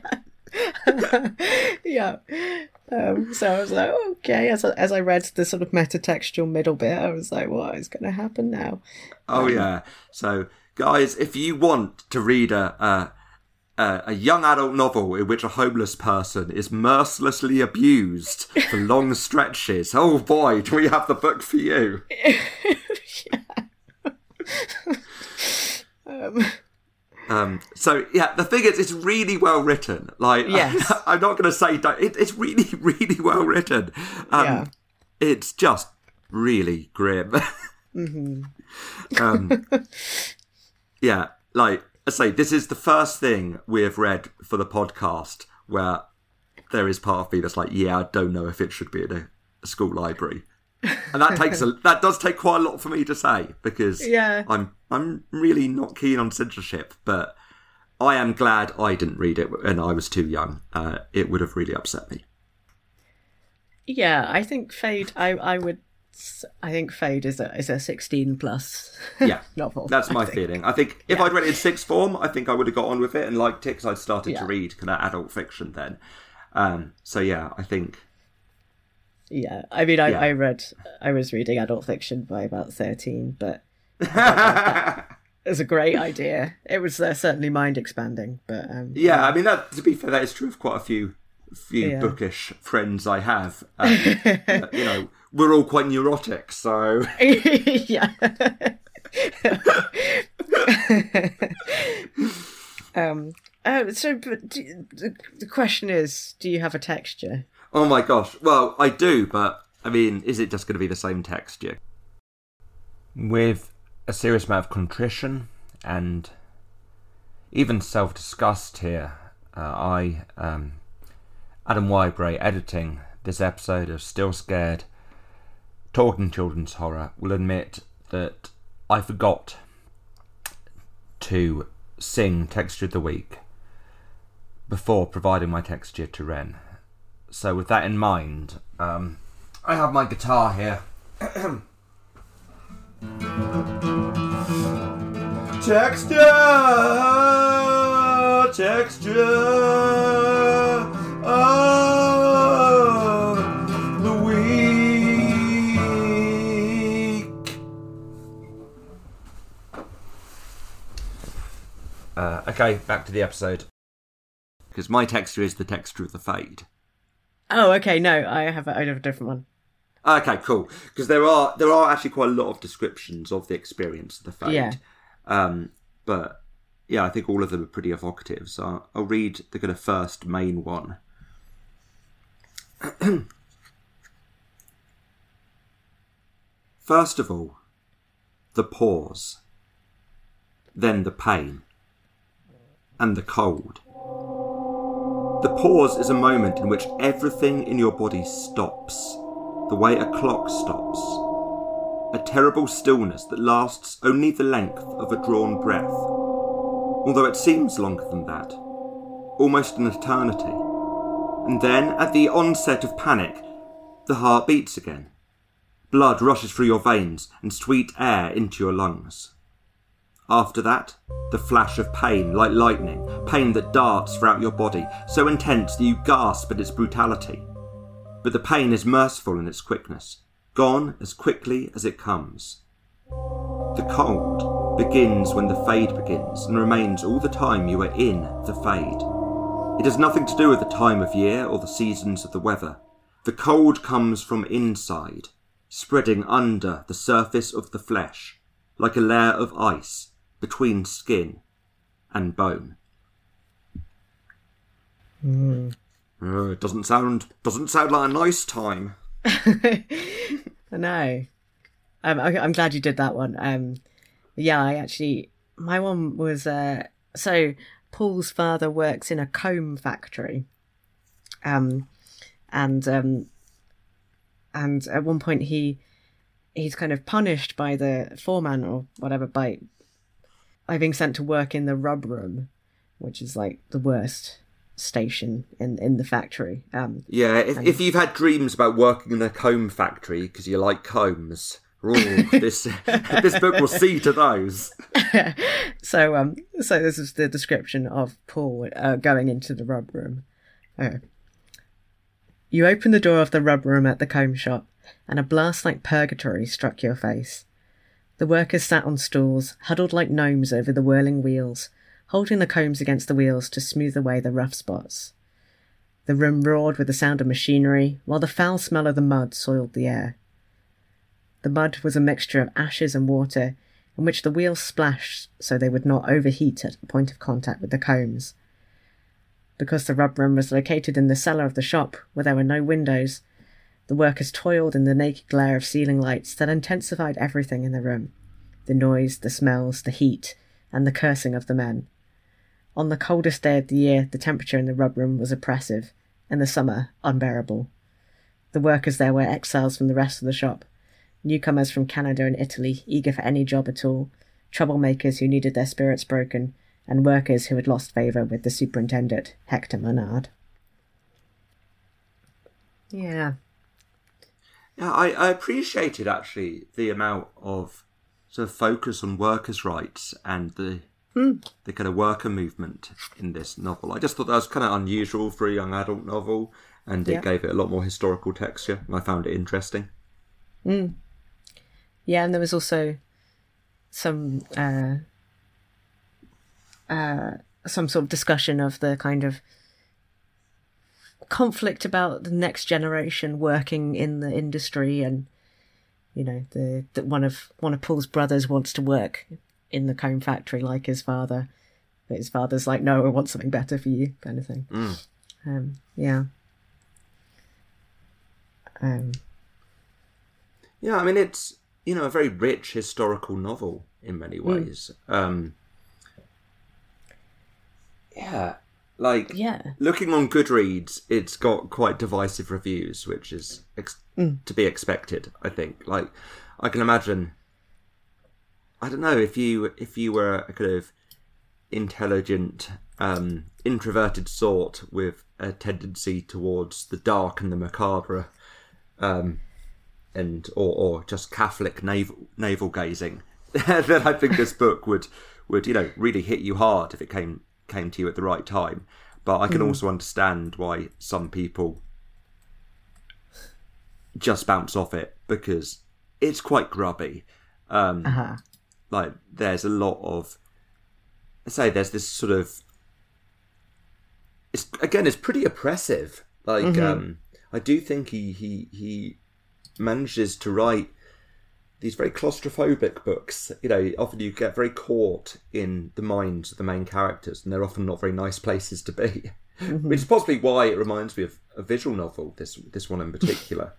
Yeah. So I was like, okay. As I read the sort of metatextual middle bit, I was like, what is going to happen now? Yeah. So, guys, if you want to read a young adult novel in which a homeless person is mercilessly abused for long stretches, oh boy, do we have the book for you. The thing is, it's really well written. Like, yes. I'm not going to say it's really, really well written. It's just really grim. Like I say, this is the first thing we have read for the podcast where there is part of me that's like, I don't know if it should be in a school library. And that does take quite a lot for me to say, because I'm really not keen on censorship, but I am glad I didn't read it when I was too young. It would have really upset me. Yeah, I think Fade. I think Fade is a 16 plus novel. That's my feeling. I think if I'd read it in sixth form, I think I would have got on with it and liked it because I'd started to read kind of adult fiction then. I think. Yeah, I mean, I was reading adult fiction by about 13, but it was a great idea. It was certainly mind expanding, but I mean, that, to be fair, that is true of quite a few bookish friends I have. We're all quite neurotic, so yeah. But the question is, do you have a texture? Oh my gosh. Well, I do, but I mean, is it just going to be the same texture? With a serious amount of contrition and even self-disgust here, I, Adam Wybray, editing this episode of Still Scared, Talking Children's Horror, will admit that I forgot to sing Texture of the Week before providing my texture to Ren. So with that in mind, I have my guitar here. Texture of the week. Okay, back to the episode. Because my texture is the texture of the Fade. Oh, okay. No, I have a different one. Okay, cool. Because there are actually quite a lot of descriptions of the experience of the Fade. Yeah. But yeah, I think all of them are pretty evocative. So I'll read the kind of first main one. First of all, the pause, then the pain, and the cold. The pause is a moment in which everything in your body stops, the way a clock stops. A terrible stillness that lasts only the length of a drawn breath, although it seems longer than that, almost an eternity. And then, at the onset of panic, the heart beats again. Blood rushes through your veins and sweet air into your lungs. After that, the flash of pain like lightning, pain that darts throughout your body, so intense that you gasp at its brutality. But the pain is merciful in its quickness, gone as quickly as it comes. The cold begins when the Fade begins and remains all the time you are in the Fade. It has nothing to do with the time of year or the seasons of the weather. The cold comes from inside, spreading under the surface of the flesh, like a layer of ice between skin and bone. It doesn't sound like a nice time. I know. I'm glad you did that one. My one was so Paul's father works in a comb factory, and And at one point he's kind of punished by the foreman or whatever by being sent to work in the rub room, which is like the worst station in the factory. If you've had dreams about working in a comb factory because you like combs, this book will see to those. So this is the description of Paul going into the rub room. You opened the door of the rub room at the comb shop, and a blast like purgatory struck your face. The workers sat on stools, huddled like gnomes over the whirling wheels, holding the combs against the wheels to smooth away the rough spots. The room roared with the sound of machinery, while the foul smell of the mud soiled the air. The mud was a mixture of ashes and water, in which the wheels splashed so they would not overheat at the point of contact with the combs. Because the rub room was located in the cellar of the shop, where there were no windows, the workers toiled in the naked glare of ceiling lights that intensified everything in the room. The noise, the smells, the heat, and the cursing of the men. On the coldest day of the year, the temperature in the rub room was oppressive, in the summer, unbearable. The workers there were exiles from the rest of the shop, newcomers from Canada and Italy, eager for any job at all, troublemakers who needed their spirits broken, and workers who had lost favour with the superintendent, Hector Menard. Yeah. Yeah, I appreciated, actually, the amount of sort of focus on workers' rights and the kind of worker movement in this novel. I just thought that was kind of unusual for a young adult novel, and it gave it a lot more historical texture, and I found it interesting. Yeah, and there was also some sort of discussion of the kind of conflict about the next generation working in the industry, and you know, that one of Paul's brothers wants to work in the comb factory like his father, but his father's like, no, I want something better for you, kind of thing. Yeah, I mean, it's, you know, a very rich historical novel in many ways. Looking on Goodreads, it's got quite divisive reviews, which is to be expected, I think. Like, I can imagine, I don't know, if you were a kind of intelligent, introverted sort with a tendency towards the dark and the macabre, or just Catholic navel gazing, then I think this book would really hit you hard if it came to you at the right time. But I can also understand why some people just bounce off it, because it's quite grubby. Like, there's a lot of, there's this sort of, it's pretty oppressive. Like, I do think he manages to write these very claustrophobic books. You know, often you get very caught in the minds of the main characters, and they're often not very nice places to be. Which is possibly why it reminds me of a visual novel, this one in particular.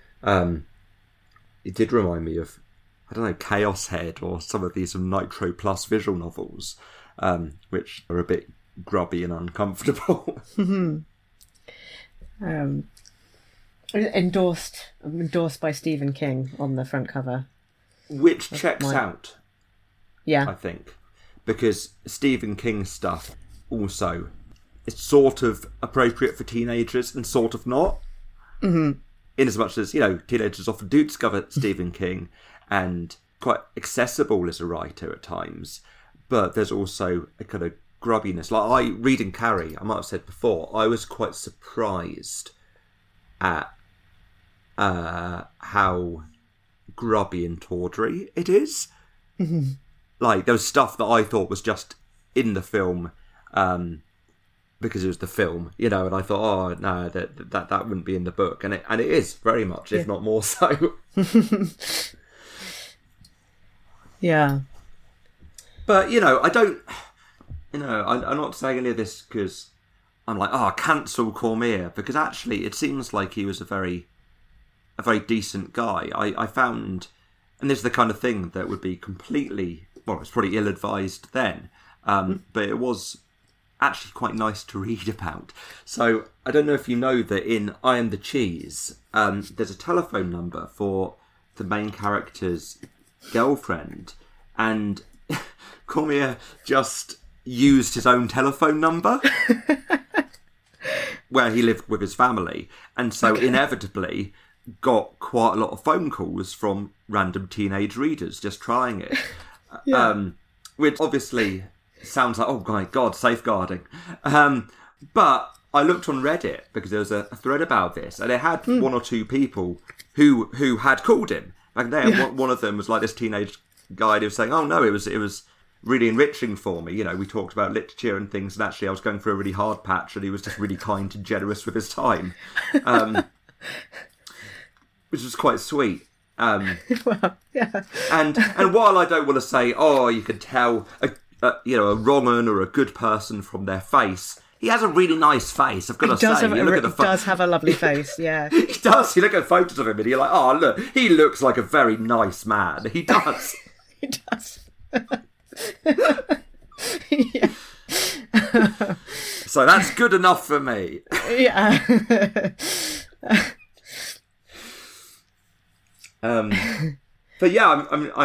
It did remind me of, I don't know, Chaos Head or some of these Nitro Plus visual novels, which are a bit grubby and uncomfortable. Endorsed by Stephen King on the front cover. Which checks out, yeah, I think. Because Stephen King stuff also, it's sort of appropriate for teenagers and sort of not. In as much as, you know, teenagers often do discover Stephen King and quite accessible as a writer at times. But there's also a kind of grubbiness. Like, reading Carrie, I might have said before, I was quite surprised at how grubby and tawdry it is. Like, there was stuff that I thought was just in the film because it was the film, you know, and I thought, oh no, that wouldn't be in the book, and it is very much, if not more so. Yeah. But, you know, I'm not saying any of this because I'm like, cancel Cormier, because actually it seems like he was a very decent guy. I found, and this is the kind of thing that would be completely, well, it's probably ill-advised then, but it was actually quite nice to read about. So I don't know if you know that in I Am the Cheese, there's a telephone number for the main character's girlfriend, and Cormier just used his own telephone number where he lived with his family, and so inevitably got quite a lot of phone calls from random teenage readers just trying it. Which obviously sounds like, oh my God, safeguarding. But I looked on Reddit because there was a thread about this, and it had one or two people who had called him back there. Yeah. One of them was like this teenage guy who was saying, "Oh no, it was really enriching for me. You know, we talked about literature and things, and actually I was going through a really hard patch, and he was just really kind and generous with his time," which was quite sweet. Well, yeah. And while I don't want to say, oh, you could tell a wrong un or a good person from their face, he has a really nice face. I've got to say, does have a lovely face. Yeah, he does. You look at photos of him, and you're like, oh, look, he looks like a very nice man. He does. He does. Yeah. So that's good enough for me. Yeah. But yeah,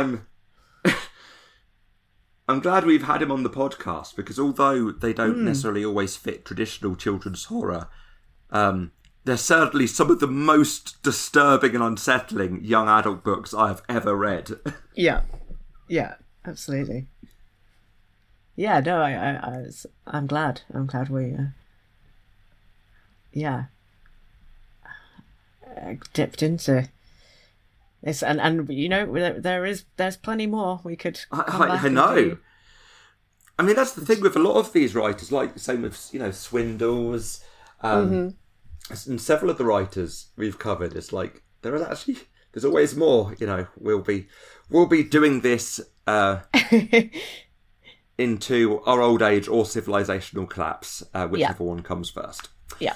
I'm glad we've had him on the podcast, because although they don't necessarily always fit traditional children's horror, they're certainly some of the most disturbing and unsettling young adult books I have ever read. Yeah, absolutely. Yeah, no, I'm glad. I'm glad we, dipped into this, and you know, there's plenty more we could. I know. I mean, that's the thing with a lot of these writers, like the same with Swindells, and several of the writers we've covered. It's like there's always more. You know, we'll be doing this into our old age or civilizational collapse, whichever one comes first. Yeah.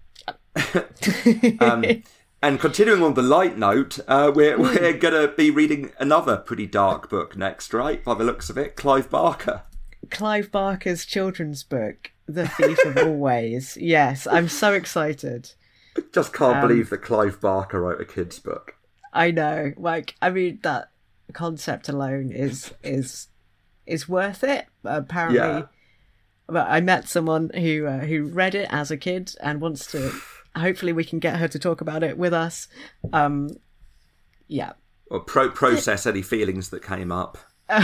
And continuing on the light note, we're going to be reading another pretty dark book next, right? By the looks of it, Clive Barker. Clive Barker's children's book, The Thief of Always. Yes, I'm so excited. I just can't believe that Clive Barker wrote a kid's book. I know. Like, I mean, that concept alone is worth it. Apparently, yeah. But I met someone who read it as a kid and wants to. Hopefully, we can get her to talk about it with us. Yeah. Or process any feelings that came up.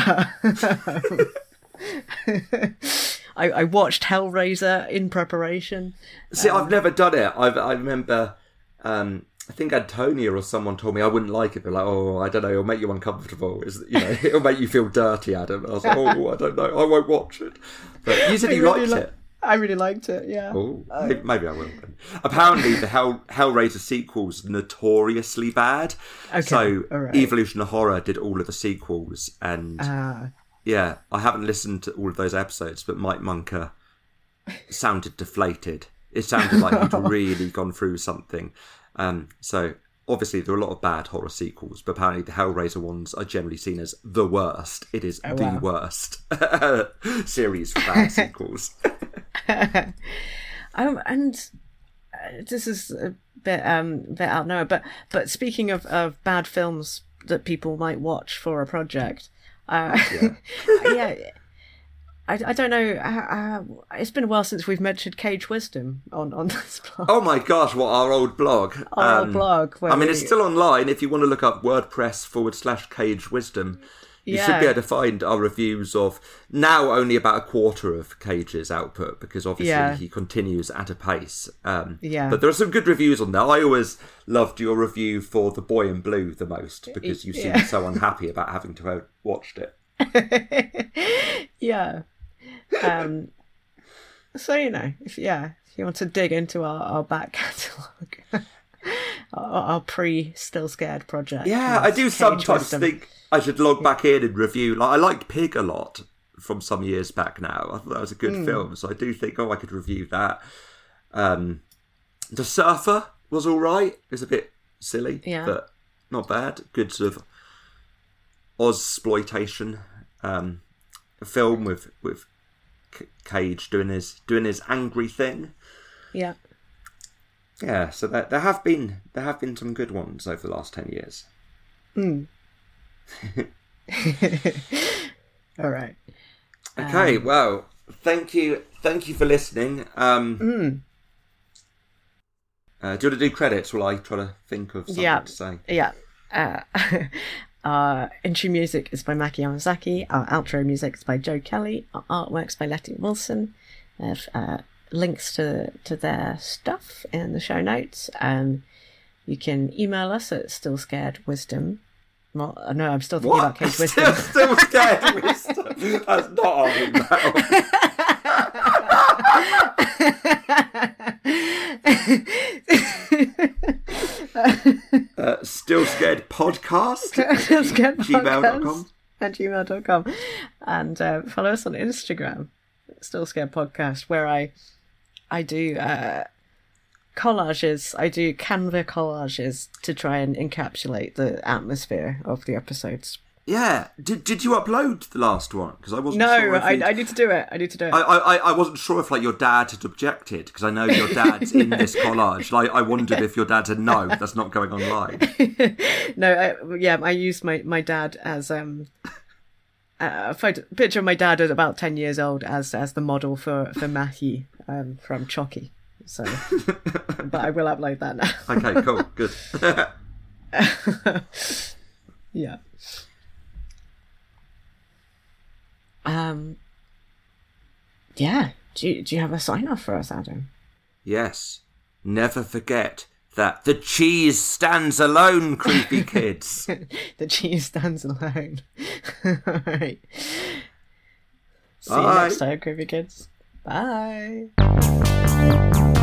I watched Hellraiser in preparation. See, I've never done it. I remember. I think Antonia or someone told me I wouldn't like it. They're like, oh, I don't know, it'll make you uncomfortable. It'll make you feel dirty, Adam. And I was like, oh, I don't know, I won't watch it. But you said you liked it. I really liked it, yeah. Oh, maybe I will. Apparently, the Hellraiser sequel's notoriously bad. Okay, so right. Evolution of Horror did all of the sequels, and yeah, I haven't listened to all of those episodes, but Mike Munker sounded deflated. It sounded like he'd really gone through something. So obviously there are a lot of bad horror sequels, but apparently the Hellraiser ones are generally seen as the worst. It is worst series for bad sequels. And this is a bit out now, but speaking of bad films that people might watch for a project, yeah. I don't know. It's been a while since we've mentioned Cage Wisdom on this blog. Oh my gosh, what our old blog. Our old blog. It's still online. If you want to look up WordPress/Cage Wisdom, you should be able to find our reviews of now only about a quarter of Cage's output, because obviously he continues at a pace. But there are some good reviews on there. I always loved your review for The Boy in Blue the most, because you seemed so unhappy about having to have watched it. Yeah. So if you want to dig into our back catalogue, our pre-Still Scared project. Yeah, I do sometimes think I should log back in and review. Like, I liked Pig a lot from some years back now. I thought that was a good film, so I do think, I could review that. The Surfer was all right. It was a bit silly, but not bad. Good sort of Ozploitation film with Cage doing his angry thing. Yeah. Yeah, so there have been some good ones over the last 10 years. All right. Okay, well, thank you for listening. Do you want to do credits while I try to think of something to say? Yeah. Our intro music is by Maki Yamazaki. Our outro music is by Joe Kelly. Our artwork's by Letty Wilson. Links to their stuff in the show notes. You can email us at stillscaredwisdom. Well, no, I'm still thinking about Cage Wisdom. Still scared wisdom. That's not our email. Still Scared Podcast. Still Scared Gmail.com. At gmail.com. And follow us on Instagram. Still Scared Podcast, where I do collages. I do Canva collages to try and encapsulate the atmosphere of the episodes. Yeah. Did you upload the last one? Because I wasn't sure. No, I need to do it. I wasn't sure if your dad had objected, because I know your dad's in this collage. I wondered if your dad said no, that's not going online. No, I used my dad as a picture of my dad at about 10 years old as the model for Matthew from Chucky. So, but I will upload that now. Okay, cool, good. Yeah. Yeah. Do you have a sign off for us, Adam? Yes. Never forget that the cheese stands alone, creepy kids. The cheese stands alone. All right. See you Bye. next time, creepy kids. Bye.